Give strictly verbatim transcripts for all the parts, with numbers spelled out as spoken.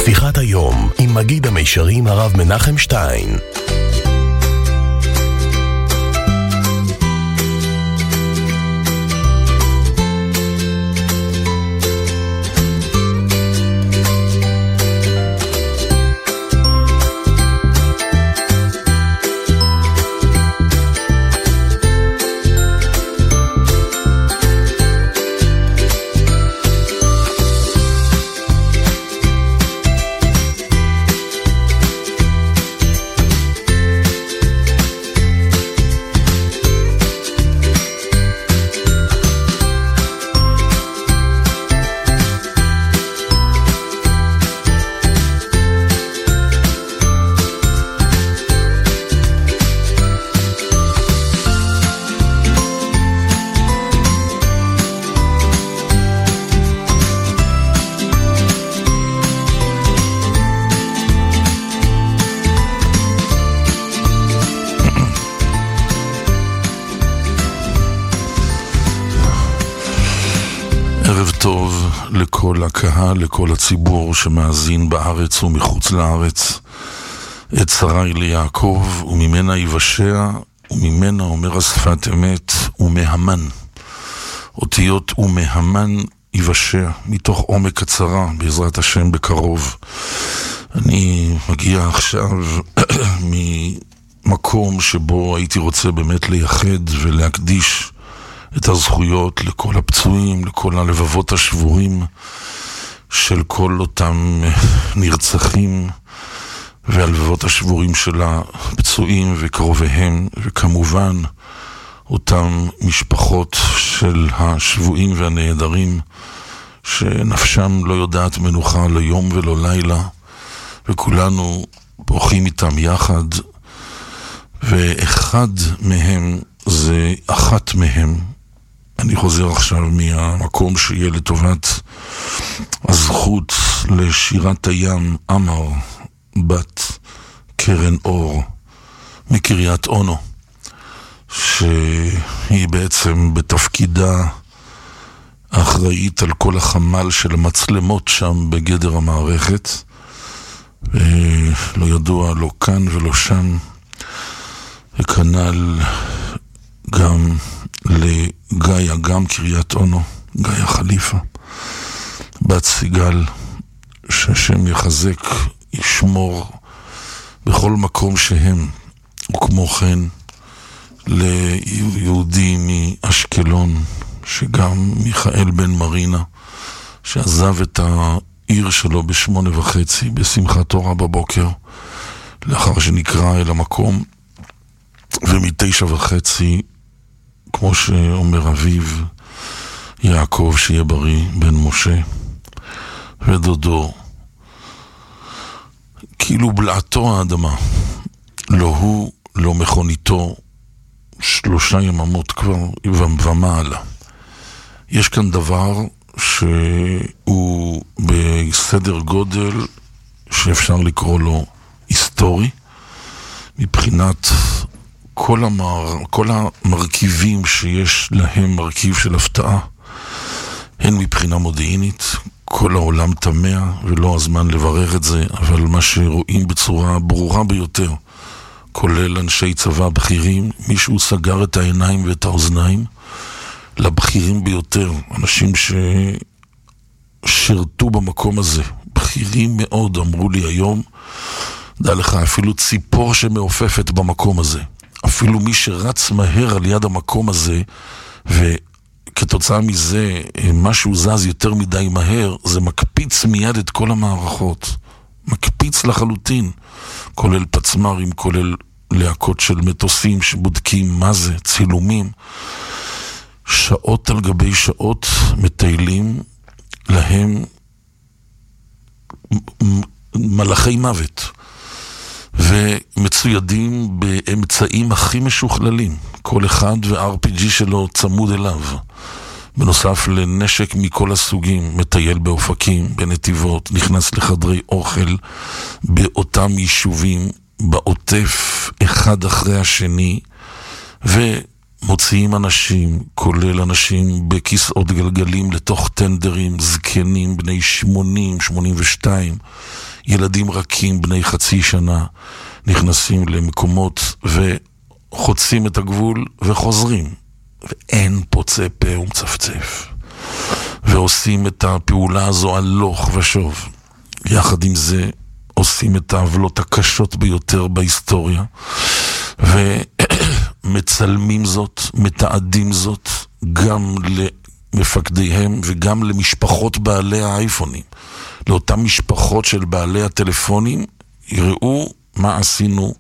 שיחת היום עם מגיד המישרים הרב מנחם שטיין. טוב לכל הקהל, לכל הציבור שמאזין בארץ ומחוץ לארץ. את שרי ליעקב, וממנה יבשע, וממנה אומר השפת אמת, ומהמן. אותיות ומהמן יבשע, מתוך עומק הצרה, בעזרת השם בקרוב. אני מגיע עכשיו ממקום שבו הייתי רוצה באמת לייחד ולהקדיש את הזכויות לכל הפצועים, לכל הלבבות השבורים של כל אותם נרצחים, והלבבות השבורים של הפצועים וקרוביהם, וכמובן אותם משפחות של השבועים והנעדרים שנפשם לא יודעת מנוחה לא יום ולא לילה, וכולנו בוכים איתם יחד. ואחד מהם זה אחת מהם. אני חוזר עכשיו מהמקום שיהיה לטובת הזכות לשירת הים אמר, בת קרן אור מקריית אונו, שהיא בעצם בתפקידה אחראית על כל החמ"ל של המצלמות שם בגדר המערכת, ולא ידוע לא כאן ולא שם, וכנ"ל גם לגיא, גם קריית אונו, גיא חליפה, בת סיגל, שהשם יחזק, ישמור בכל מקום שהם, וכמו כן ליהודי מאשקלון, שגם מיכאל בן מרינה, שעזב את העיר שלו בשמונה וחצי בשמחת תורה בבוקר, לאחר שנקרא אל המקום, ומתשע וחצי, כמו שאומר אביו יעקב, שיהיה בריא, בן משה, ודודו, כאילו בלעתו האדמה, לא הוא, לא מכוניתו, שלושה יממות כבר ומעלה. יש כאן דבר שהוא בסדר גודל שאפשר לקרוא לו היסטורי, מבחינת כל, המר, כל המרכיבים שיש להם מרכיב של הפתעה, הן מבחינה מודיעינית, כל העולם תמה ולא הזמן לברר את זה, אבל מה שרואים בצורה ברורה ביותר, כולל אנשי צבא בכירים, מישהו סגר את העיניים ואת האוזניים לבכירים ביותר, אנשים ששירתו במקום הזה, בכירים מאוד, אמרו לי היום, דע לך, אפילו ציפור שמעופפת במקום הזה, אפילו מי שרץ מהר על יד המקום הזה, וכתוצאה מזה משהו זז יותר מדי מהר, זה מקפיץ מיד את כל המערכות, מקפיץ לחלוטין, כולל פצמרים, כולל להקות של מטוסים שבודקים מה זה, צילומים, שעות על גבי שעות מטיילים להם מלאכי מוות, ומצוידים באמצעים הכי משוכללים, כל אחד ו-אר פי ג'י שלו צמוד אליו, בנוסף לנשק מכל הסוגים, מטייל באופקים, בנתיבות, נכנס לחדרי אוכל באותם יישובים, בעוטף אחד אחרי השני, ומוציאים אנשים, כולל אנשים בכיסאות גלגלים, לתוך טנדרים, זקנים, בני שמונים, שמונים ושתיים, ילדים רכים בני חצי שנה נכנסים למקומות וחוצים את הגבול וחוזרים. ואין פוצה פה ומצפצף. ועושים את הפעולה הזו הלוך ושוב. יחד עם זה עושים את העוולות הקשות ביותר בהיסטוריה. ומצלמים זאת, מתעדים זאת גם למפקדיהם וגם למשפחות בעלי האייפונים. לאותן משפחות של בעלי הטלפונים, יראו מה עשינו.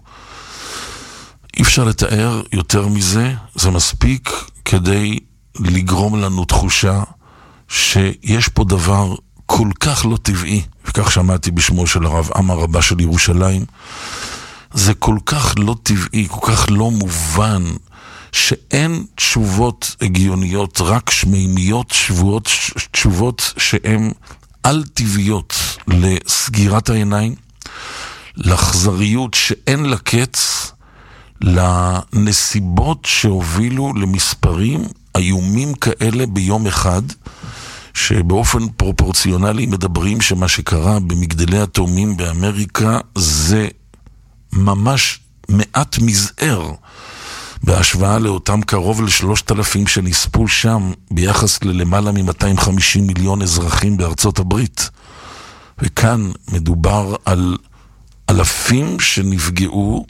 אי אפשר לתאר יותר מזה, זה מספיק כדי לגרום לנו תחושה שיש פה דבר כל כך לא טבעי, וכך שמעתי בשמו של הרב עמר רבה של ירושלים, זה כל כך לא טבעי, כל כך לא מובן, שאין תשובות הגיוניות, רק שמימיות, תשובות, תשובות שהן על טבעיות לסגירת העיניים, לחזריות שאין לה קץ, לנסיבות שהובילו למספרים איומים כאלה ביום אחד, שבאופן פרופורציונלי מדברים שמה שקרה במגדלי התאומים באמריקה זה ממש מעט מזער בהשוואה לאותם קרוב לשלושת אלפים שנספו שם ביחס ללמעלה מ-מאתיים וחמישים מיליון אזרחים בארצות הברית. וכאן מדובר על אלפים שנפגעו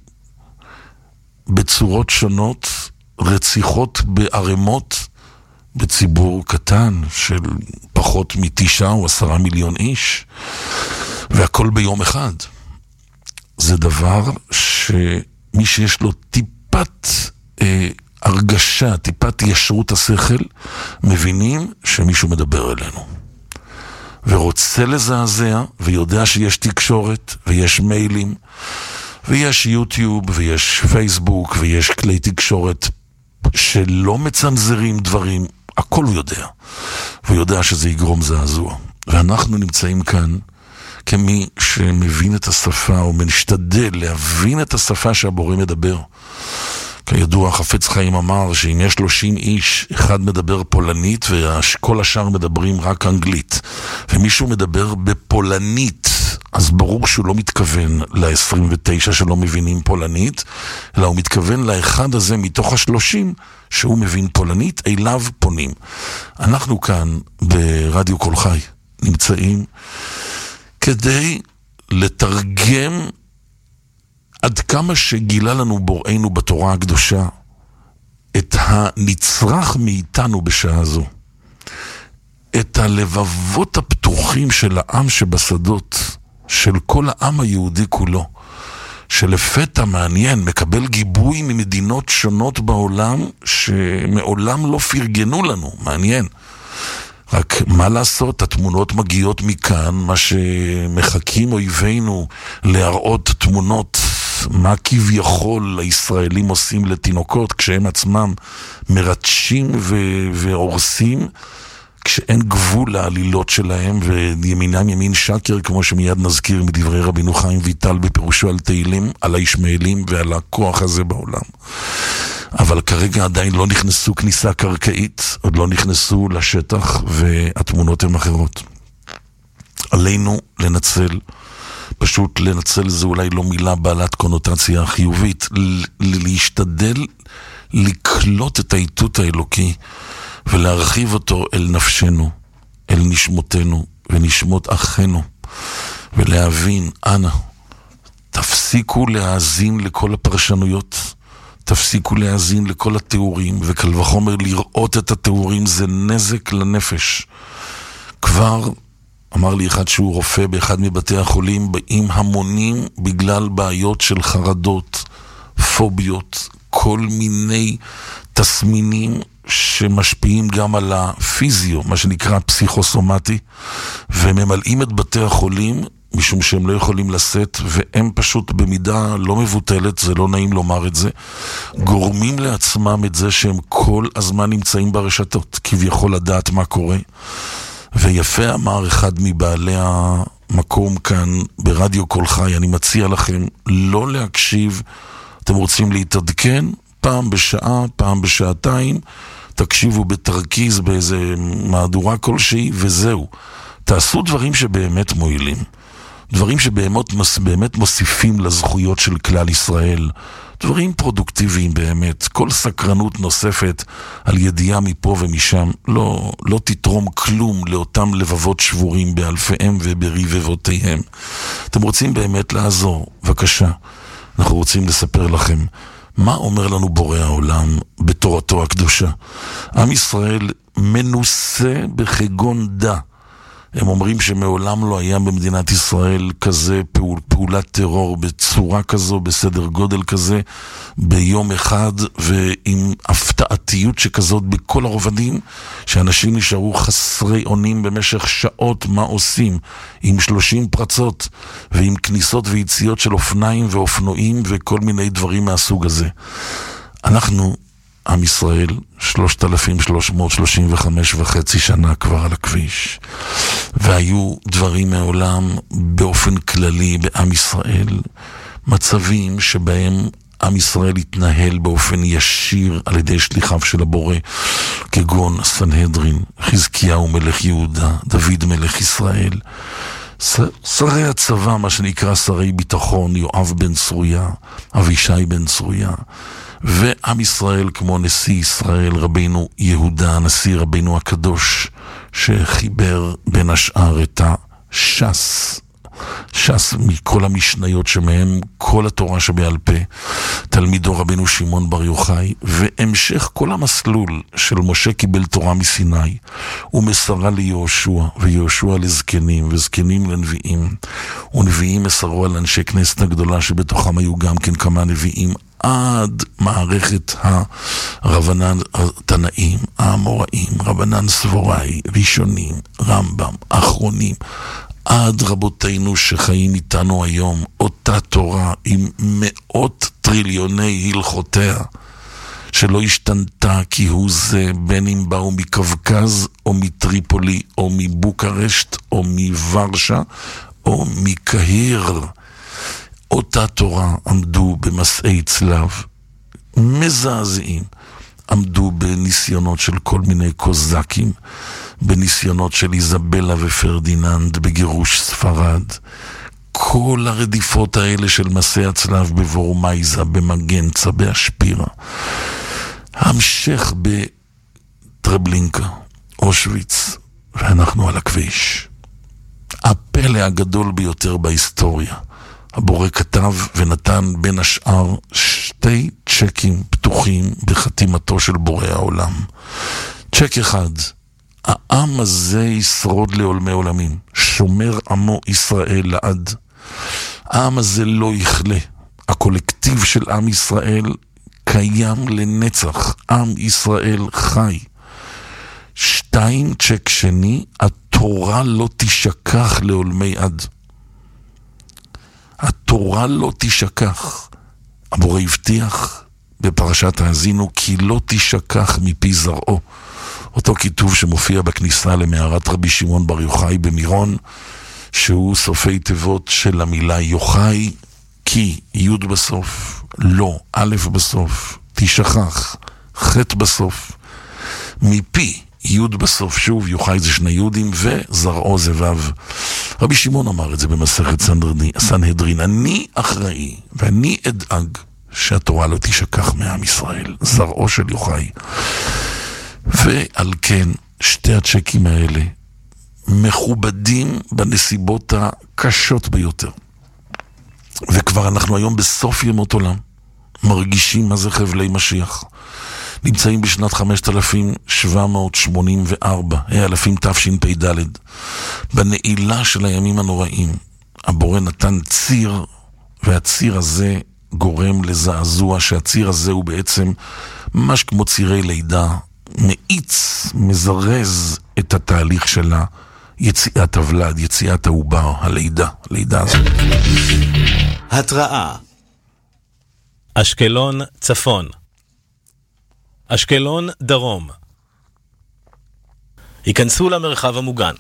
בצורות שונות, רציחות בערימות, בציבור קטן של פחות מתשעה או עשרה מיליון איש, והכל ביום אחד. זה דבר שמי שיש לו טיפת אה, הרגשה, טיפת ישרות השכל, מבינים שמישהו מדבר אלינו. ורוצה לזעזע, ויודע שיש תקשורת, ויש מיילים, ויש יוטיוב, ויש פייסבוק, ויש כלי תקשורת שלא מצנזרים דברים, הכל הוא יודע. והוא יודע שזה יגרום זעזוע. ואנחנו נמצאים כאן כמי שמבין את השפה, או משתדל להבין את השפה שהבורא מדבר. כידוע, חפץ חיים אמר שאם יש שלושים איש, אחד מדבר פולנית, וכל השאר מדברים רק אנגלית. ומישהו מדבר בפולנית, אז ברור שהוא לא מתכוון ל-עשרים ותשע שלא מבינים פולנית, אלא הוא מתכוון לאחד הזה מתוך השלושים שהוא מבין פולנית, אליו פונים. אנחנו כאן ברדיו קול חי נמצאים כדי לתרגם עד כמה שגילה לנו בוראנו בתורה הקדושה את הנצרך מאיתנו בשעה זו, את הלבבות הפתוחים של העם שבשדות, של כל העם היהודי כולו, שלפתע מעניין מקבל גיבוי ממדינות שונות בעולם שמעולם לא פרגנו לנו. מעניין. רק מה לעשות, התמונות מגיעות מכאן, מה שמחכים אויבינו להראות תמונות, מה כביכול הישראלים עושים לתינוקות כשהם עצמם מרטשים ו- והורסים, כשאין גבול לעלילות שלהם, וימינם ימין שקר, כמו שמיד נזכיר מדברי רבינו חיים ויטל בפירושו על תהילים, על הישמעאלים ועל הכוח הזה בעולם. אבל כרגע עדיין לא נכנסו כניסה קרקעית, עוד לא נכנסו לשטח, והתמונות הן אחרות. עלינו לנצל, פשוט לנצל זה אולי לא מילה בעלת קונוטציה חיובית, להשתדל לקלוט את האיתות האלוקי, ולהרחיב אותו אל נפשנו, אל נשמותינו ונשמות אחינו, ולהבין, אנא, תפסיקו להאזין לכל הפרשנויות, תפסיקו להאזין לכל התיאורים, וקל וחומר לראות את התיאורים זה נזק לנפש. כבר אמר לי אחד שהוא רופא באחד מבתי החולים, באים המונים בגלל בעיות של חרדות, פוביות, כל מיני תסמינים שמשפיעים גם על הפיזיו, מה שנקרא פסיכוסומטי, וממלאים את בתי החולים משום שהם לא יכולים לשאת, והם פשוט במידה לא מבוטלת, זה לא נעים לומר את זה, גורמים לעצמם את זה שהם כל הזמן נמצאים ברשתות, כביכול לדעת מה קורה. ויפה אמר אחד מבעלי המקום כאן ברדיו קול חי, אני מציע לכם לא להקשיב, אתם רוצים להתעדכן פעם בשעה, פעם בשעתיים, תקשיבו בתרכיז באיזה מהדורה כלשהי, וזהו. תעשו דברים שבאמת מועילים. דברים שבאמת באמת מוסיפים לזכויות של כלל ישראל, דברים פרודוקטיביים באמת. כל סקרנות נוספת על ידיעה מפה ומשם לא, לא תתרום כלום לאותם לבבות שבורים באלפיהם וברבבותיהם. אתם רוצים באמת לעזור? בבקשה. אנחנו רוצים לספר לכם מה אומר לנו בורא העולם בתורתו הקדושה. עם ישראל מנוסה בחגון דה. הם אומרים שמעולם לא היה במדינת ישראל כזה פעול, פעולת טרור בצורה כזו, בסדר גודל כזה, ביום אחד, ועם הפתעתיות שכזאת בכל הרובדים, שאנשים נשארו חסרי אונים במשך שעות מה עושים, עם שלושים פרצות, ועם כניסות ויציאות של אופניים ואופנועים, וכל מיני דברים מהסוג הזה. אנחנו, עם ישראל, שלושת אלפים שלוש מאות שלושים וחמש וחצי שנה כבר על הכביש. והיו דברים מעולם באופן כללי בעם ישראל, מצבים שבהם עם ישראל התנהל באופן ישיר על ידי שליחיו של הבורא, כגון סנהדרין, חזקיהו מלך יהודה, דוד מלך ישראל, שרי הצבא, מה שנקרא שרי ביטחון, יואב בן צרויה, אבישי בן צרויה, ועם ישראל כמו נשיא ישראל רבינו יהודה, הנשיא רבינו הקדוש, שחיבר בין השאר את הש"ס, ש"ס מכל המשניות שמהם כל התורה שבעל פה, תלמידו רבינו שמעון בר יוחאי, והמשך כל המסלול של משה קיבל תורה מסיני ומסרה ליהושע, ויהושע לזקנים וזקנים לנביאים, ונביאים מסרו על אנשי כנסת הגדולה שבתוכם היו גם כן כמה נביאים, עד מערכת הרבנן התנאים, האמוראים, רבנן סבוראי, ראשונים, רמב"ם, אחרונים, עד רבותינו שחיים איתנו היום, אותה תורה עם מאות טריליוני הלכותיה, שלא השתנתה כי הוא זה, בין אם באו מקווקז או מטריפולי או מבוקרשט או מוורשה או מקהיר. אותה תורה עמדו במסעי צלב מזעזעים, עמדו בניסיונות של כל מיני קוזקים, בניסיונות של איזבלה ופרדיננד בגירוש ספרד, כל הרדיפות האלה של מסעי הצלב בוורמייזה, במגנצה, באשפירה, המשך בטרבלינקה, אושוויץ, ואנחנו על הכביש. הפלא הגדול ביותר בהיסטוריה. הבורא כתב ונתן בין השאר שתי צ'קים פתוחים בחתימתו של בורא העולם. צ'ק אחד, העם הזה ישרוד לעולמי עולמים, שומר עמו ישראל לעד. העם הזה לא יכלה, הקולקטיב של עם ישראל קיים לנצח, עם ישראל חי. שתיים, צ'ק שני, התורה לא תשכח לעולמי עד. התורה לא תשכח. הבורא הבטיח בפרשת האזינו כי לא תשכח מפי זרעו. אותו כיתוב שמופיע בכניסה למערת רבי שמעון בר יוחאי במירון, שהוא סופי תיבות של המילה יוחאי, כי י' בסוף, לא, א' בסוף, תשכח, ח' בסוף, מפי י' בסוף, שוב, יוחאי זה שני יודים, וזרעו זה ו'. רבי שמעון אמר את זה במסכת סנהדרין, אני אחראי, ואני אדאג שהתורה לא תשכח מעם ישראל, זרעו של יוחאי. ועל כן, שתי הצ'קים האלה מכובדים בנסיבות הקשות ביותר. וכבר אנחנו היום בסוף ימות עולם, מרגישים מה זה חבלי משיח. נמצאים בשנת חמשת אלפים שבע מאות שמונים וארבע, אלפים תשפ"ד, בנעילה של הימים הנוראים. הבורא נתן ציר, והציר הזה גורם לזעזוע, שהציר הזה הוא בעצם ממש כמו צירי לידה, מאיץ, מזרז את התהליך שלה, יציאת הוולד, יציאת העובר, הלידה, הלידה הזאת. התראה. אשקלון צפון, אשקלון דרום, היכנסו למרחב המוגן.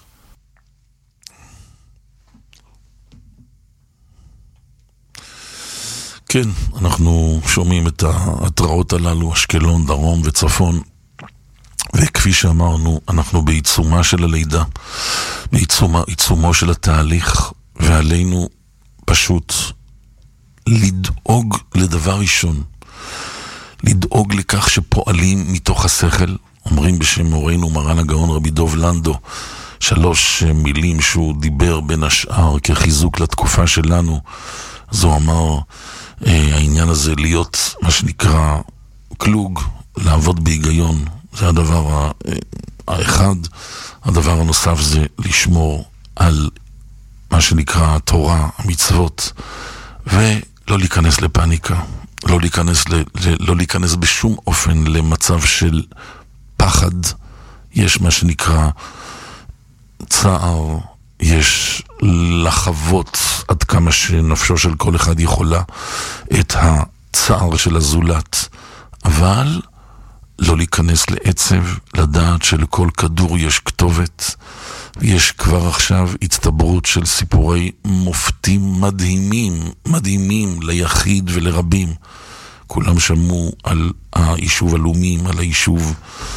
כן, אנחנו שומעים את ההתראות הללו, אשקלון, דרום וצפון, וכפי שאמרנו, אנחנו בעיצומה של הלידה, בעיצומו, בעיצומו של התהליך, ועלינו פשוט לדאוג לדבר ראשון, לדאוג לכך שפועלים מתוך השכל. אומרים בשם מורנו מרן הגאון רבי דוב לנדו, שלוש מילים שהוא דיבר בין השאר כחיזוק לתקופה שלנו. אז הוא אמר, אה, העניין הזה להיות מה שנקרא קלוג, לעבוד בהיגיון, זה הדבר האחד. הדבר הנוסף זה לשמור על מה שנקרא התורה, המצוות, ולא להיכנס לפאניקה, לא להיכנס, ל, ל, לא להיכנס בשום אופן למצב של פחד. יש מה שנקרא צער, יש לחוות עד כמה שנפשו של כל אחד יכולה את הצער של הזולת, אבל לא להיכנס לעצב, לדעת שלכל כדור יש כתובת, ויש כבר עכשיו הצטברות של סיפורי מופתים מדהימים, מדהימים ליחיד ולרבים. כולם שמעו על היישוב הלאומים, על היישוב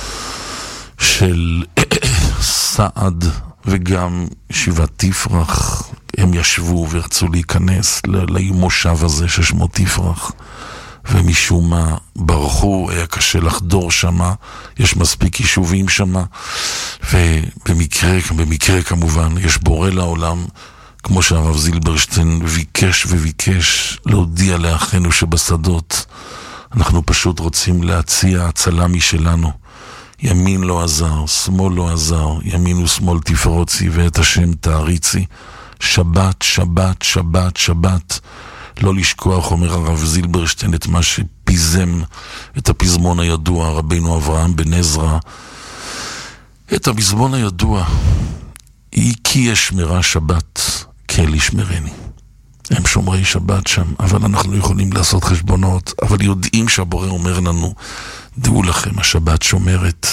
של סעד וגם ישיבת תפרח. הם ישבו ורצו להיכנס למושב הזה ששמו תפרח, ומשום מה ברחו, היה קשה לחדור שמה, יש מספיק יישובים שמה, ובמקרה, במקרה כמובן, יש בורא לעולם, כמו שהרב זילברשטיין ביקש וביקש להודיע לאחינו שבשדות, אנחנו פשוט רוצים להציע הצלה משלנו. ימין לא עזר, שמאל לא עזר, ימין ושמאל תפרוצי ואת השם תעריצי. שבת, שבת, שבת, שבת. לא לשכוח, אומר הרב זילברשטיין, את מה שפיזם את הפזמון הידוע, רבינו אברהם בן עזרא. את הפזמון הידוע, היא כי ישמרה שבת, כל ישמרני. הם שומרי שבת שם, אבל אנחנו יכולים לעשות חשבונות, אבל יודעים שהבורא אומר לנו, דעו לכם, השבת שומרת,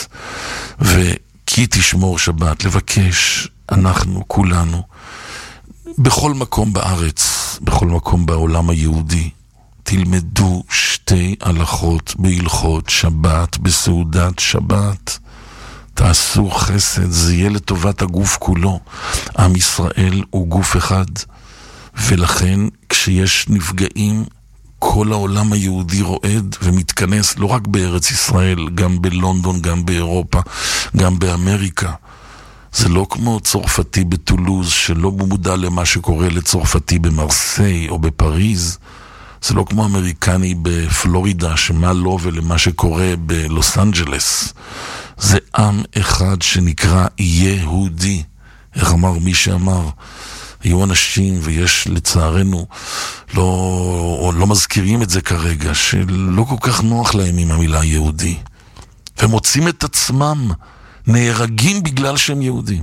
וכי תשמור שבת, לבקש, אנחנו כולנו, בכל מקום בארץ, בכל מקום בעולם היהודי, תלמדו שתי הלכות בהלכות שבת, בסעודת שבת. תעשו חסד, זה יהיה לטובת הגוף כולו. עם ישראל הוא גוף אחד, ולכן כשיש נפגעים, כל העולם היהודי רועד ומתכנס, לא רק בארץ ישראל, גם בלונדון, גם באירופה, גם באמריקה. זה לא כמו צרפתי בטולוז, שלא מודע למה שקורה לצרפתי במרסיי או בפריז. זה לא כמו אמריקני בפלורידה, שמה לא ולמה שקורה בלוס אנג'לס. זה עם אחד שנקרא יהודי. איך אמר מי שאמר? היו אנשים, ויש לצערנו, לא, או לא מזכירים את זה כרגע, שלא כל כך נוח להם עם המילה יהודי. והם מוצאים את עצמם נהרגים בגלל שהם יהודים.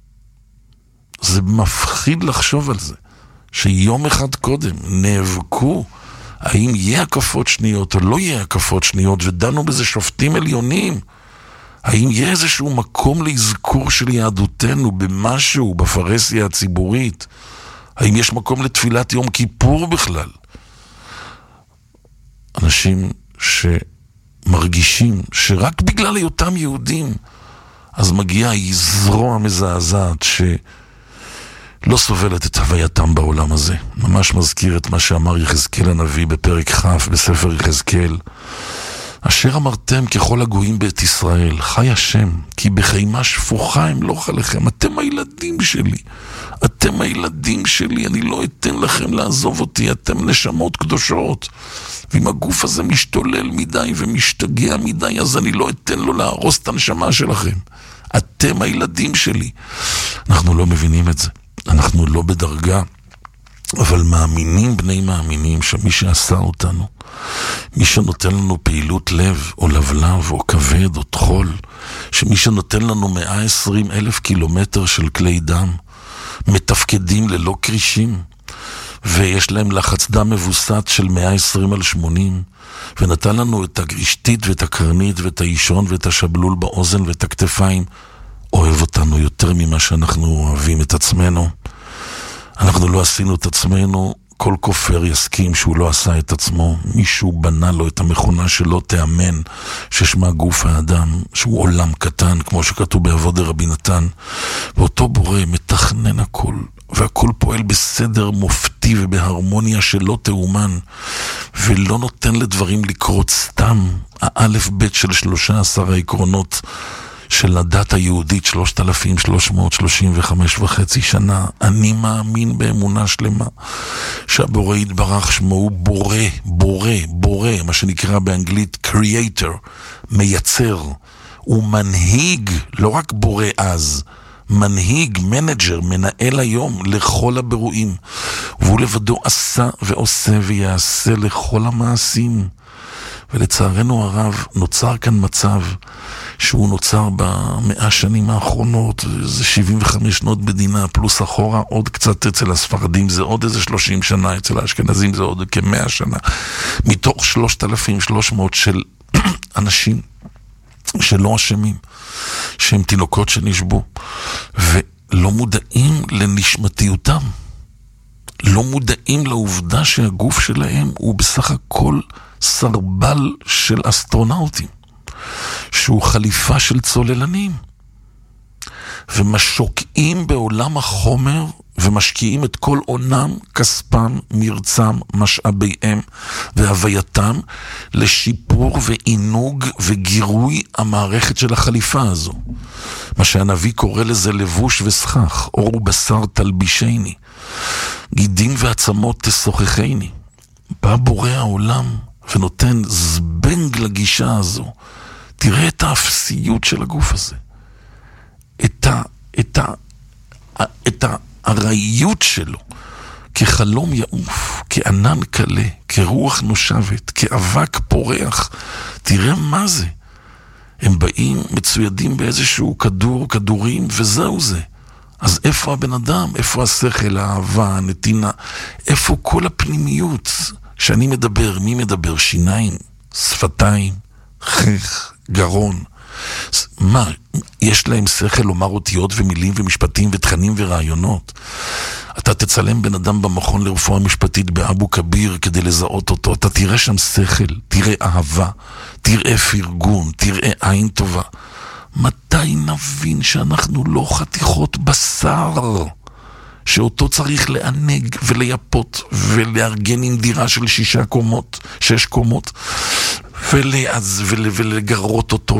זה מפחיד לחשוב על זה, שיום אחד קודם נאבקו, האם יהיה הקפות שניות או לא יהיה הקפות שניות, ודנו בזה שופטים עליונים. האם יהיה איזשהו מקום להזכור של יהדותנו במשהו, בפרסיה הציבורית? האם יש מקום לתפילת יום כיפור בכלל? אנשים שמרגישים שרק בגלל היותם יהודים, אז מגיעה היא זרוע מזעזעת שלא סובלת את הווייתם בעולם הזה. ממש מזכיר את מה שאמר יחזקאל הנביא בפרק ח' בספר יחזקאל. אשר אמרתם ככל הגויים בית ישראל, חי השם, כי בחימה שפוכה אמלוך עליכם. אתם הילדים שלי, אתם הילדים שלי, אני לא אתן לכם לעזוב אותי, אתם נשמות קדושות. ואם הגוף הזה משתולל מדי ומשתגע מדי, אז אני לא אתן לו להרוס את הנשמה שלכם. אתם הילדים שלי. אנחנו לא מבינים את זה, אנחנו לא בדרגה, אבל מאמינים בני מאמינים שמי שעשה אותנו, מי שנותן לנו פעילות לב או לבלב או כבד או תחול, שמי שנותן לנו מאה ועשרים אלף קילומטר של כלי דם, מתפקדים ללא קרישים, ויש להם לחץ דם מבוסת של מאה ועשרים על שמונים, ונתן לנו את הגרישתית ואת הקרנית ואת האישון ואת השבלול באוזן ואת הכתפיים, אוהב אותנו יותר ממה שאנחנו אוהבים את עצמנו. אנחנו לא עשינו את עצמנו, כל כופר יסכים שהוא לא עשה את עצמו. מישהו בנה לו את המכונה שלא תאמן, ששמה גוף האדם, שהוא עולם קטן, כמו שכתוב בעבוד רבי נתן. ואותו בורא מתכנן הכל. והכל פועל בסדר מופתי ובהרמוניה שלא תאומן, ולא נותן לדברים לקרות סתם. האלף בית של שלושה עשר העקרונות של הדת היהודית, שלושת אלפים שלוש מאות שלושים וחמש וחצי שנה. אני מאמין באמונה שלמה שהבורא יתברך שמו הוא בורא, בורא, בורא, מה שנקרא באנגלית creator, מייצר. הוא מנהיג, לא רק בורא אז, מנהיג, מנג'ר, מנהל היום לכל הברואים. והוא לבדו עשה ועושה ויעשה לכל המעשים. ולצערנו הרב נוצר כאן מצב שהוא נוצר במאה השנים האחרונות, זה שבעים וחמש שנות בדינה, פלוס אחורה עוד קצת אצל הספרדים, זה עוד איזה שלושים שנה, אצל האשכנזים זה עוד כמאה שנה, מתוך שלושת אלפים ושלוש מאות של אנשים שלא אשמים, שהם תינוקות שנשבו, ולא מודעים לנשמתיותם, לא מודעים לעובדה שהגוף שלהם הוא בסך הכל סרבל של אסטרונאוטים, שהוא חליפה של צוללנים, ומשוקעים בעולם החומר ומשקיעים את כל עונם, כספם, מרצם, משאביהם והווייתם לשיפור ועינוג וגירוי המערכת של החליפה הזו. מה שהנביא קורא לזה לבוש וסכך, אור ובשר תלבישני, גידים ועצמות תשוחחני. בא בורא העולם ונותן זבנג לגישה הזו. תראה את האפסיות של הגוף הזה, את ה, את ה, את הרעיות שלו, כחלום יעוף, כענן קלה, כרוח נושבת, כאבק פורח. תראה מה זה. הם באים מצוידים באיזשהו כדור, כדורים, וזהו זה. אז איפה הבן אדם? איפה השכל, האהבה, הנתינה? איפה כל הפנימיות שאני מדבר? מי מדבר? שיניים, שפתיים, חך, גרון. מה? יש להם שכל לומר אותיות ומילים ומשפטים ותכנים ורעיונות? אתה תצלם בן אדם במכון לרפואה משפטית באבו כביר כדי לזהות אותו, אתה תראה שם שכל, תראה אהבה, תראה פרגון, תראה עין טובה. מתי נבין שאנחנו לא חתיכות בשר, שאותו צריך לענג ולייפות ולארגן עם דירה של שישה קומות, שש קומות, ולאז, ול, ולגרות אותו,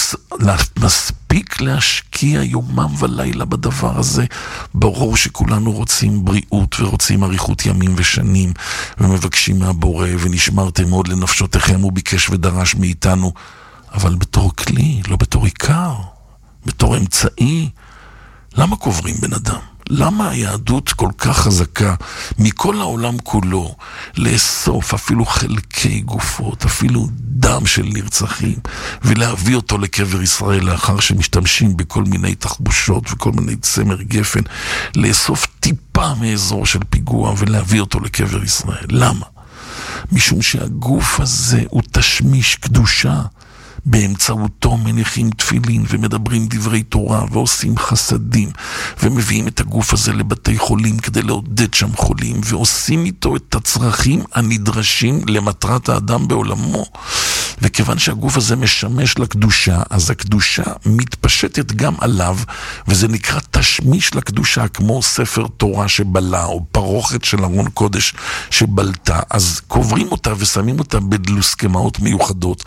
ומספיק להשקיע יומם ולילה בדבר הזה? ברור שכולנו רוצים בריאות ורוצים אריכות ימים ושנים, ומבקשים מהבורא, ונשמרתם מאוד לנפשותיכם, הוא ביקש ודרש מאיתנו, אבל בתור כלי, לא בתור עיקר, בתור אמצעי. למה קוברים בן אדם? למה היהדות כל כך חזקה מכל העולם כולו לאסוף אפילו חלקי גופות, אפילו דם של נרצחים, ולהביא אותו לקבר ישראל לאחר שמשתמשים בכל מיני תחבושות וכל מיני צמר גפן, לאסוף טיפה מאזור של פיגוע ולהביא אותו לקבר ישראל? למה? משום שהגוף הזה הוא תשמיש קדושה, באמצעותו מניחים תפילין ומדברים דברי תורה ועושים חסדים ומביאים את הגוף הזה לבתי חולים כדי לעודד שם חולים, ועושים איתו את הצרכים הנדרשים למטרת האדם בעולמו. וכיוון שהגוף הזה משמש לקדושה, אז הקדושה מתפשטת גם עליו, וזה נקרא תשמיש לקדושה, כמו ספר תורה שבלה או פרוכת של ארון קודש שבלתה. אז קוברים אותה ושמים אותה בדלוסקמאות מיוחדות,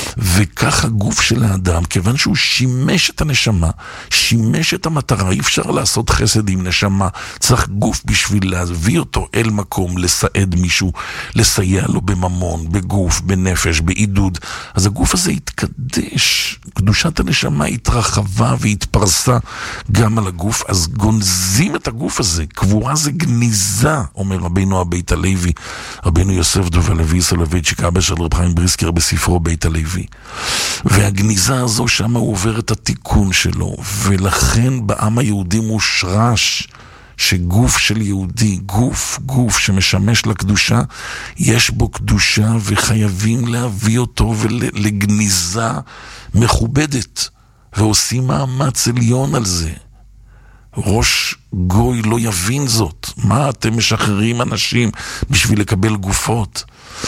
וכך הגוף של האדם, כיוון שהוא שימש את הנשמה, שימש את המטרה. אי אפשר לעשות חסד עם נשמה, צריך גוף בשביל להביא אותו אל מקום, לסעד מישהו, לסייע לו בממון, בגוף, בנפש, בעידוד. אז הגוף הזה התקדש, קדושת הנשמה התרחבה והתפרסה גם על הגוף. אז גונזים את הגוף הזה, קבורה זה גניזה, אומר רבינו הבית הלוי, רבינו יוסף דוב הלוי סולובייצ'יק, אבא של רב חיים בריסקר בספרו בית הלוי. והגניזה הזו שם הוא עובר את התיקון שלו, ולכן בעם היהודי מושרש שגוף של יהודי, גוף, גוף שמשמש לקדושה, יש בו קדושה, וחייבים להביא אותו לגניזה מכובדת, ועושים מאמץ עליון על זה. ראש גוי לא יבין זאת. מה אתם משחררים אנשים בשביל לקבל גופות?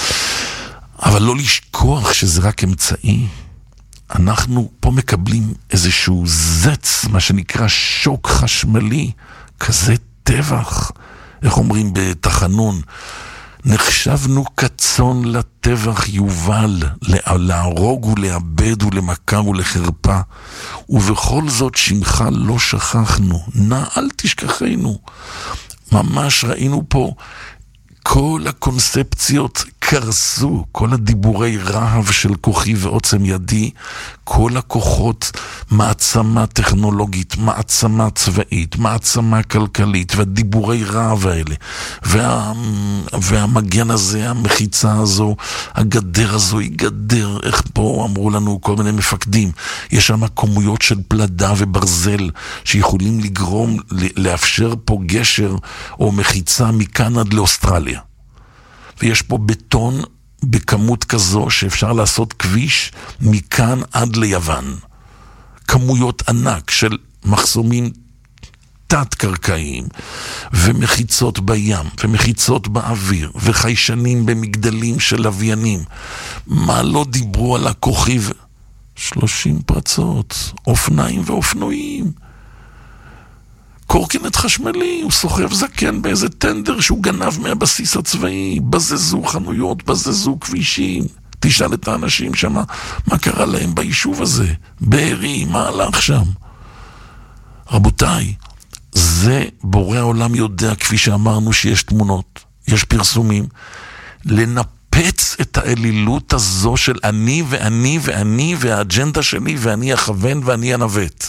אבל לא לשכוח שזה רק אמצעי. אנחנו פה מקבלים איזשהו זץ, מה שנקרא שוק חשמלי, כזה טבח. איך אומרים בתחנון? נחשבנו כצאן לטבח יובל, להרוג ולאבד ולמכה ולחרפה, ובכל זאת שמך לא שכחנו, נא אל תשכחנו. ממש ראינו פה כל הקונספציות קרסו, כל הדיבורי רהב של כוחי ועוצם ידי, כל הכוחות, מעצמה טכנולוגית, מעצמה צבאית, מעצמה כלכלית, והדיבורי רהב האלה, וה, והמגן הזה, המחיצה הזו, הגדר הזו היא גדר, איך פה אמרו לנו כל מיני מפקדים, יש שם כמויות של פלדה וברזל, שיכולים לגרום, לאפשר פה גשר או מחיצה מכאן עד לאוסטרליה. ויש פה בטון בכמות כזו שאפשר לעשות כביש מכאן עד ליוון. כמויות ענק של מחסומים תת-קרקעיים, ומחיצות בים, ומחיצות באוויר, וחיישנים במגדלים של לוויינים. מה לא דיברו על הכוכב? שלושים פרצות, אופניים ואופנועים. קורקינט חשמלי, הוא סוחב זקן באיזה טנדר שהוא גנב מהבסיס הצבאי, בזזו חנויות, בזזו כבישים. תשאל את האנשים שם, מה קרה להם ביישוב הזה? בארי, מה הלך שם? רבותיי, זה בורא העולם יודע, כפי שאמרנו שיש תמונות, יש פרסומים, לנפץ את האלילות הזו של אני ואני ואני והאג'נדה שלי ואני אכוון ואני אנווט.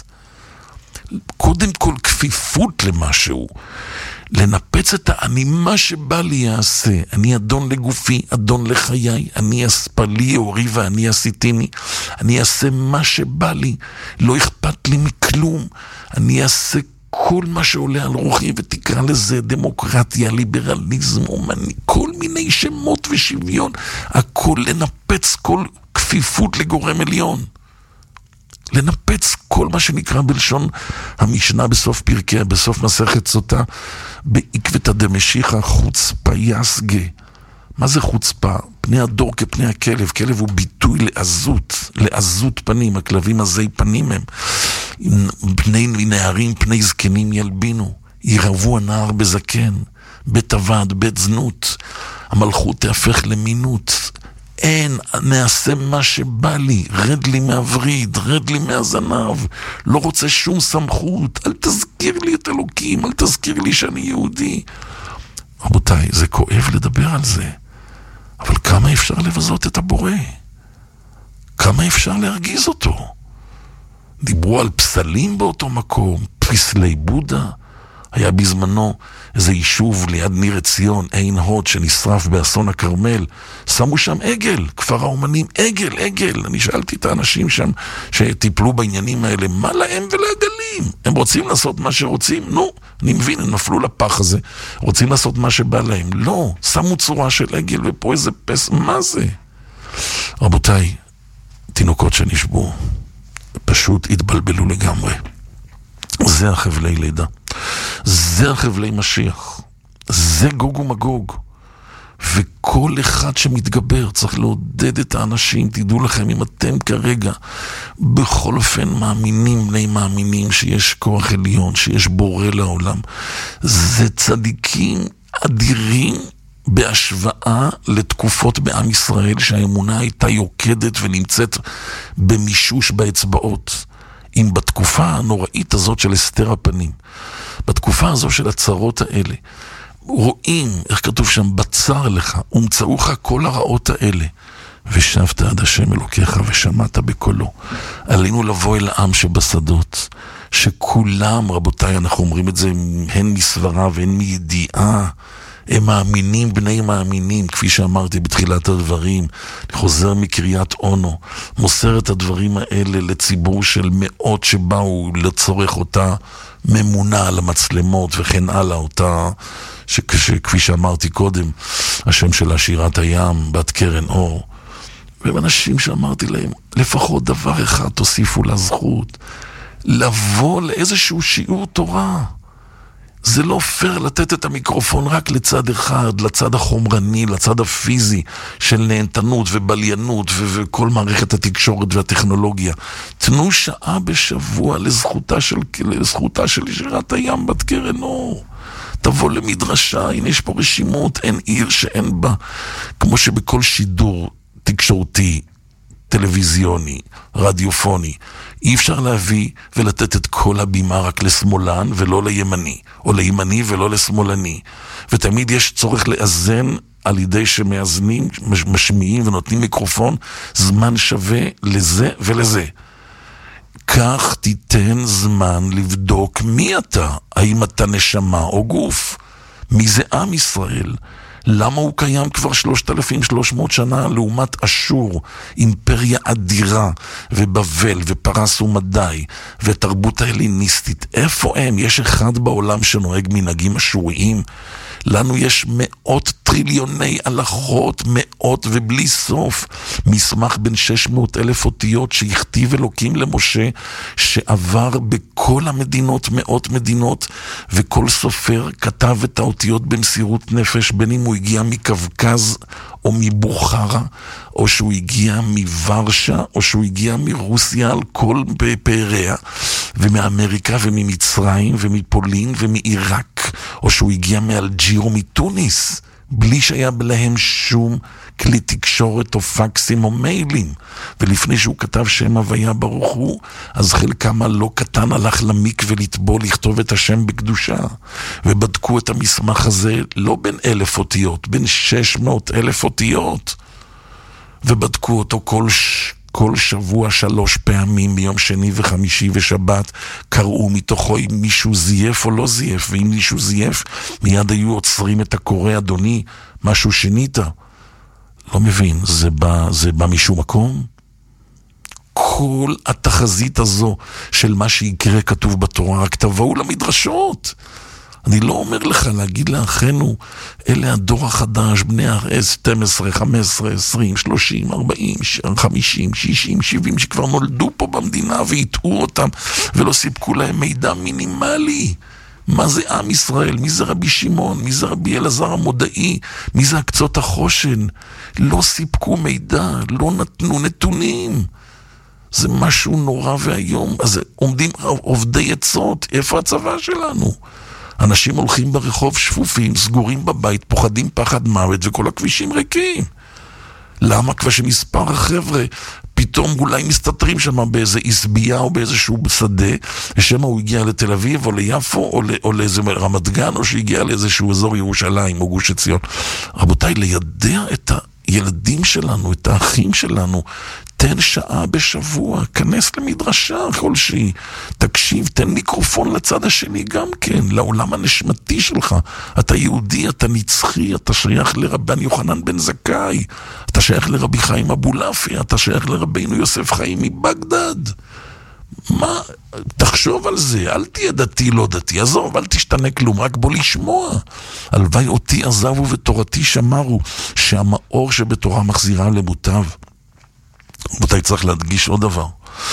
קודם כל כפיפות למשהו, לנפץ את האני, מה שבא לי יעשה, אני אדון לגופי, אדון לחיי, אני אספלי אורי ואני עשיתיני, אני אעשה מה שבא לי, לא אכפת לי מכלום, אני אעשה כל מה שעולה על רוחי, ותקרא לזה דמוקרטיה, ליברליזם, אומני, כל מיני שמות ושוויון, הכל לנפץ כל כפיפות לגורם עליון. לנפץ כל מה שנקרא בלשון המשנה בסוף פרקיה, בסוף מסכת סוטה, בעקבתא דמשיחא חוצפה יסגה. מה זה חוצפה? פני הדור כפני הכלב. כלב הוא ביטוי לעזות, לעזות פנים. הכלבים הזי פנים הם. פני נערים, פני זקנים ילבינו. ירבו הנער בזקן, בית עבד, בית זנות. המלכות תהפך למינות. אין, נעשה מה שבא לי, רד לי מהווריד, רד לי מהזנב, לא רוצה שום סמכות, אל תזכיר לי את אלוקים, אל תזכיר לי שאני יהודי. רבותיי, זה כואב לדבר על זה, אבל כמה אפשר לבזות את הבורא? כמה אפשר להרגיז אותו? דיברו על פסלים באותו מקום, פסלי בודה. היה בזמנו איזה יישוב ליד ניר עציון, עין הוד, שנשרף באסון הכרמל. שמו שם עגל, כפר האומנים, עגל, עגל. אני שאלתי את האנשים שם שטיפלו בעניינים האלה, מה להם ולעגלים? הם רוצים לעשות מה שרוצים? נו, אני מבין, הם נפלו לפח הזה. רוצים לעשות מה שבא להם. לא, שמו צורה של עגל ופה איזה פס, מה זה? רבותיי, תינוקות שנשבו, פשוט התבלבלו לגמרי. זה החבלי לידה. זה החבלי משיח. זה גוג ומגוג. וכל אחד שמתגבר צריך לעודד את האנשים. תדעו לכם, אם אתם כרגע בכל אופן מאמינים, בני מאמינים שיש כוח עליון, שיש בורא לעולם, זה צדיקים אדירים בהשוואה לתקופות בעם ישראל שהאמונה הייתה יוקדת ונמצאת במישוש באצבעות. אם בתקופה הנוראית הזאת של אסתר הפנים, בתקופה הזו של הצרות האלה, רואים, איך כתוב שם, בצר לך, ומצאוך כל הרעות האלה, ושבת עד השם אלוקיך ושמעת בקולו. עלינו לבוא אל העם שבשדות, שכולם, רבותיי, אנחנו אומרים את זה, הן מסברה והן מידיעה, הם מאמינים, בני מאמינים, כפי שאמרתי בתחילת הדברים. אני חוזר מקריאת אונו, מוסר את הדברים האלה לציבור של מאות שבאו לצורך אותה ממונה על המצלמות וכן הלאה, אותה שכפי שאמרתי קודם, השם שלה שירת הים, בת קרן אור. ואנשים שאמרתי להם, לפחות דבר אחד תוסיפו לזכות, לבוא לאיזשהו שיעור תורה. זה לא פייר לתת את המיקרופון רק לצד אחד, לצד החומרני, לצד הפיזי של נהנתנות ובליינות ו- וכל מערכת התקשורת והטכנולוגיה. תנו שעה בשבוע לזכותה של, לזכותה של שירת הים בת קרן אור. תבוא למדרשה, הנה יש פה רשימות, אין עיר שאין בה, כמו שבכל שידור תקשורתי, טלוויזיוני, רדיופוני, אי אפשר להביא ולתת את כל הבימה רק לשמאלן ולא לימני, או לימני ולא לשמאלני. ותמיד יש צורך לאזן על ידי שמאזנים, משמיעים ונותנים מיקרופון, זמן שווה לזה ולזה. כך תיתן זמן לבדוק מי אתה, האם אתה נשמה או גוף. מי זה עם ישראל? למה הוא קיים כבר שלושת אלפים ושלוש מאות שנה לעומת אשור, אימפריה אדירה, ובבל ופרס ומדי, ותרבות ההליניסטית? איפה הם? יש אחד בעולם שנוהג מנהגים אשוריים? לנו יש מאות טריליוני הלכות, מאות ובלי סוף. מסמך בין שש מאות אלף אותיות שהכתיב אלוקים למשה, שעבר בכל המדינות, מאות מדינות, וכל סופר כתב את האותיות במסירות נפש, בין אם הוא הגיע מקווקז או מבוכרה, או שהוא הגיע מוורשה, או שהוא הגיע מרוסיה על כל פאריה, ומאמריקה וממצרים ומפולין ומעיראק, או שהוא הגיע מאלג'יר או מתוניס, בלי שהיה להם שום כלי תקשורת או פקסים או מיילים. ולפני שהוא כתב שם הוויה ברוך הוא, אז חלקם הלא קטן הלך למיק ולטבול לכתוב את השם בקדושה. ובדקו את המסמך הזה לא בין אלף אותיות, בין שש מאות אלף אותיות. ובדקו אותו כל ש... כל שבוע שלוש פעמים, ביום שני וחמישי ושבת, קראו מתוכו אם מישהו זייף או לא זייף, ואם מישהו זייף, מיד היו עוצרים את הקורא, אדוני, משהו שנית. לא מבין, זה בא, זה בא משום מקום? כל התחזית הזו של מה שיקרה כתוב בתורה, רק תבואו למדרשות. אני לא אומר לך להגיד לאחינו, אלה הדור החדש, בני שתים עשרה, חמש עשרה, עשרים, שלושים, ארבעים, חמישים, שישים, שבעים, שכבר נולדו פה במדינה והטעו אותם, ולא סיפקו להם מידע מינימלי. מה זה עם ישראל? מי זה רבי שמעון? מי זה רבי אלעזר המודעי? מי זה הקצות החושן? לא סיפקו מידע, לא נתנו נתונים. זה משהו נורא והיום. אז עומדים עובדי עצות, איפה הצבא שלנו? אנשים הולכים ברחוב שפופים, סגורים בבית, פוחדים פחד מוות, וכל הכבישים ריקים. למה? כבר שמספר החבר'ה פתאום אולי מסתתרים שם באיזה עסבייה או באיזשהו שדה, ושמה הוא הגיע לתל אביב או ליפו או, לא, או לאיזה רמת גן, או שהגיע לאיזשהו אזור ירושלים או גוש עציון. רבותיי, לידע את הילדים שלנו, את האחים שלנו, תן שעה בשבוע, כנס למדרשה כלשהי, תקשיב, תן מיקרופון לצד השני גם כן, לעולם הנשמתי שלך. אתה יהודי, אתה נצחי, אתה שייך לרבן יוחנן בן זכאי, אתה שייך לרבי חיים אבולעפיה, אתה שייך לרבינו יוסף חיים מבגדד. מה? תחשוב על זה, אל תהיה דתי לא דתי, עזוב, אל תשתנה כלום, רק בוא לשמוע. הלוואי אותי עזבו ותורתי שמרו, שהמאור שבתורה מחזירה למוטב. רבותיי, צריך להדגיש עוד דבר.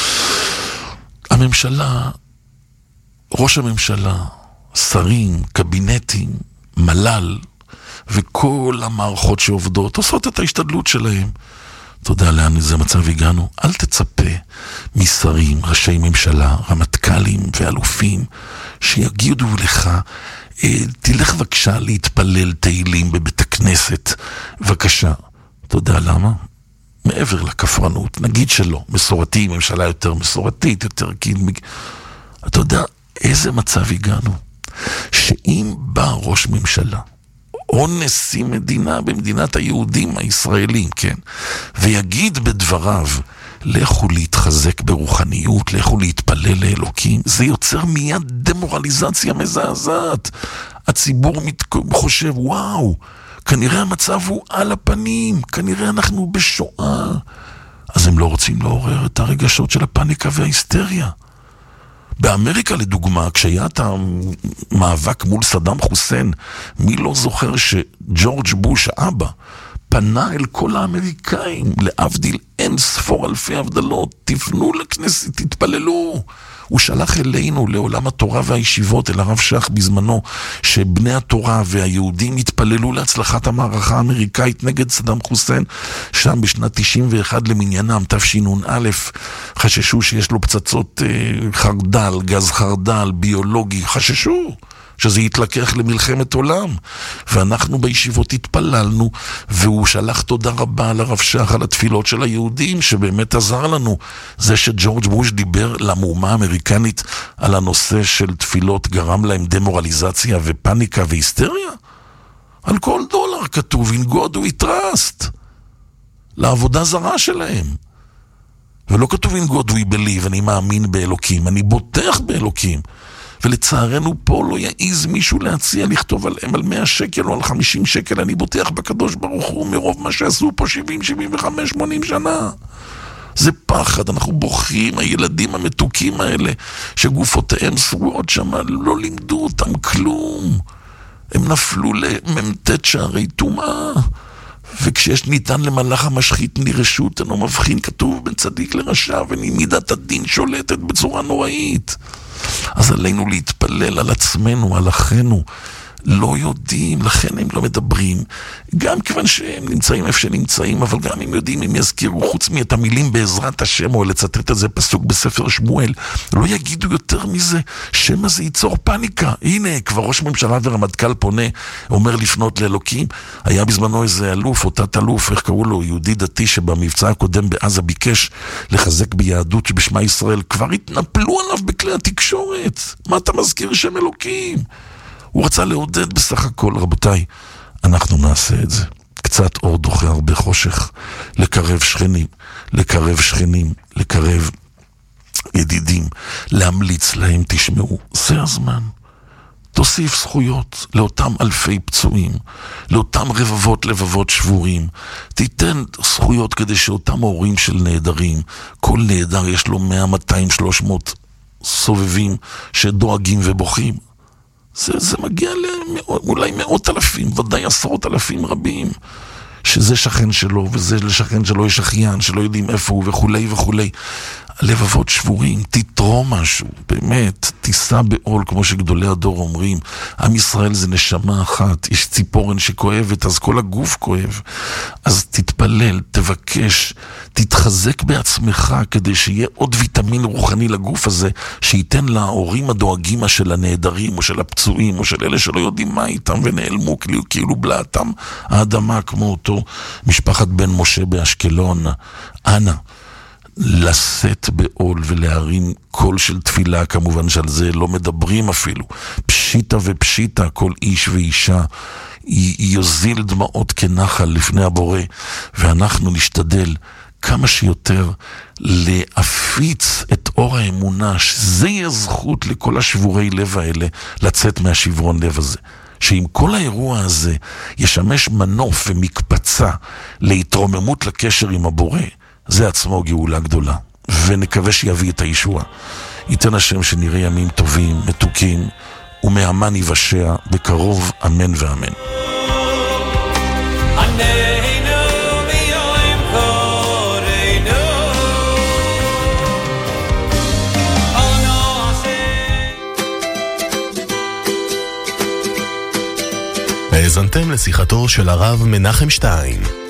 הממשלה, ראש הממשלה, שרים, קבינטים, מל"ל, וכל המערכות שעובדות, עושות את ההשתדלות שלהם. אתה יודע לאן איזה מצב הגענו? אל תצפה משרים, ראשי ממשלה, רמטכ"לים ואלופים, שיגידו לך, תלך בבקשה להתפלל תהילים בבית הכנסת. בבקשה. אתה יודע למה? מעבר לכפרנות, נגיד שלא, מסורתי, ממשלה יותר מסורתית, יותר כאילו, אתה יודע איזה מצב הגענו? שאם בא ראש ממשלה, או נשיא מדינה במדינת היהודים הישראלים, כן, ויגיד בדבריו, לכו להתחזק ברוחניות, לכו להתפלל לאלוקים, זה יוצר מיד דמורליזציה מזעזעת. הציבור מת... חושב, וואו, כנראה המצב הוא על הפנים, כנראה אנחנו בשואה. אז הם לא רוצים לעורר את הרגשות של הפניקה וההיסטריה. באמריקה לדוגמה, כשהיה את המאבק מול סדאם חוסיין, מי לא זוכר שג'ורג' בוש האבא פנה אל כל האמריקאים, להבדיל אין ספור אלפי הבדלות, תפנו לכנסת, תתפללו. הוא שלח אלינו, לעולם התורה והישיבות, אל הרב שך בזמנו, שבני התורה והיהודים התפללו להצלחת המערכה האמריקאית נגד סדאם חוסיין, שם בשנת תשעים ואחת למניינם, תשנ"א, חששו שיש לו פצצות אה, חרדל, גז חרדל, ביולוגי, חששו. שזה יתלקח למלחמת עולם. ואנחנו בישיבות התפללנו, והוא שלח תודה רבה על הרב שך, על התפילות של היהודים, שבאמת עזר לנו. זה שג'ורג' בוש דיבר למאומה האמריקנית על הנושא של תפילות, גרם להם דמורליזציה ופניקה והיסטריה. על כל דולר כתוב, in God we trust. לעבודה זרה שלהם. ולא כתוב in God we believe, אני מאמין באלוקים, אני בוטח באלוקים. ולצערנו פה לא יעיז מישהו להציע לכתוב עליהם על מאה שקל או על חמישים שקל, אני בוטח בקדוש ברוך הוא מרוב מה שעשו פה שבעים, שבעים וחמש, שמונים שנה. זה פחד, אנחנו בוכים, הילדים המתוקים האלה, שגופותיהם סרועות שם, לא לימדו אותם כלום. הם נפלו לממתת שערי תומעה. וכשיש ניתן למלאך המשחית נרשות, אינו מבחין, כתוב בין צדיק לרשע, ומידת הדין שולטת בצורה נוראית. אז עלינו להתפלל על עצמנו, על אחינו. לא יודעים, לכן הם לא מדברים. גם כיוון שהם נמצאים איפה שנמצאים, אבל גם אם יודעים, הם יזכירו חוץ מאת המילים בעזרת השם, או לצטט את זה פסוק בספר שמואל, לא יגידו יותר מזה, שמה זה ייצור פניקה. הנה, כבר ראש ממשלה ורמטכ"ל פונה, אומר לפנות לאלוקים. היה בזמנו איזה אלוף, או תת אלוף, איך קראו לו, יהודי דתי שבמבצע הקודם בעזה ביקש לחזק ביהדות שבשמה ישראל, כבר התנפלו עליו בכלי התקשורת. מה אתה מזכיר שם אלוקים? הוא רצה לעודד בסך הכל, רבותיי, אנחנו נעשה את זה. קצת אור דוחה הרבה חושך, לקרב שכנים, לקרב שכנים, לקרב ידידים, להמליץ להם, תשמעו, זה הזמן. תוסיף זכויות לאותם אלפי פצועים, לאותם רבבות לבבות שבורים. תיתן זכויות כדי שאותם הורים של נהדרים, כל נהדר יש לו מאה, מאתיים, שלוש מאות סובבים שדואגים ובוכים. זה, זה מגיע לאולי מאות אלפים, ודאי עשרות אלפים רבים, שזה שכן שלו, וזה לשכן שלו יש אחיין, שלא יודעים איפה הוא וכולי וכולי. לבבות שבורים, תתרום משהו, באמת, תישא בעול, כמו שגדולי הדור אומרים. עם ישראל זה נשמה אחת, יש ציפורן שכואבת, אז כל הגוף כואב. אז תתפלל, תבקש, תתחזק בעצמך, כדי שיהיה עוד ויטמין רוחני לגוף הזה, שייתן להורים הדואגים של הנהדרים, או של הפצועים, או של אלה שלא יודעים מה איתם, ונעלמו כאילו, כאילו בלעתם האדמה, כמו אותו משפחת בן משה באשקלון. אנא, לשאת בעול ולהרים קול של תפילה, כמובן שעל זה לא מדברים אפילו. פשיטה ופשיטה, כל איש ואישה יוזיל דמעות כנחל לפני הבורא, ואנחנו נשתדל כמה שיותר להפיץ את אור האמונה, שזה יהיה זכות לכל השבורי לב האלה לצאת מהשברון לב הזה. שאם כל האירוע הזה ישמש מנוף ומקפצה להתרוממות לקשר עם הבורא, זה עצמו גאולה גדולה, ונקווה שיביא את הישוע. ייתן השם שנראה ימים טובים, מתוקים, ומאמן יבשע בקרוב, אמן ואמן. האזנתם לשיחתו של הרב מנחם שטיין.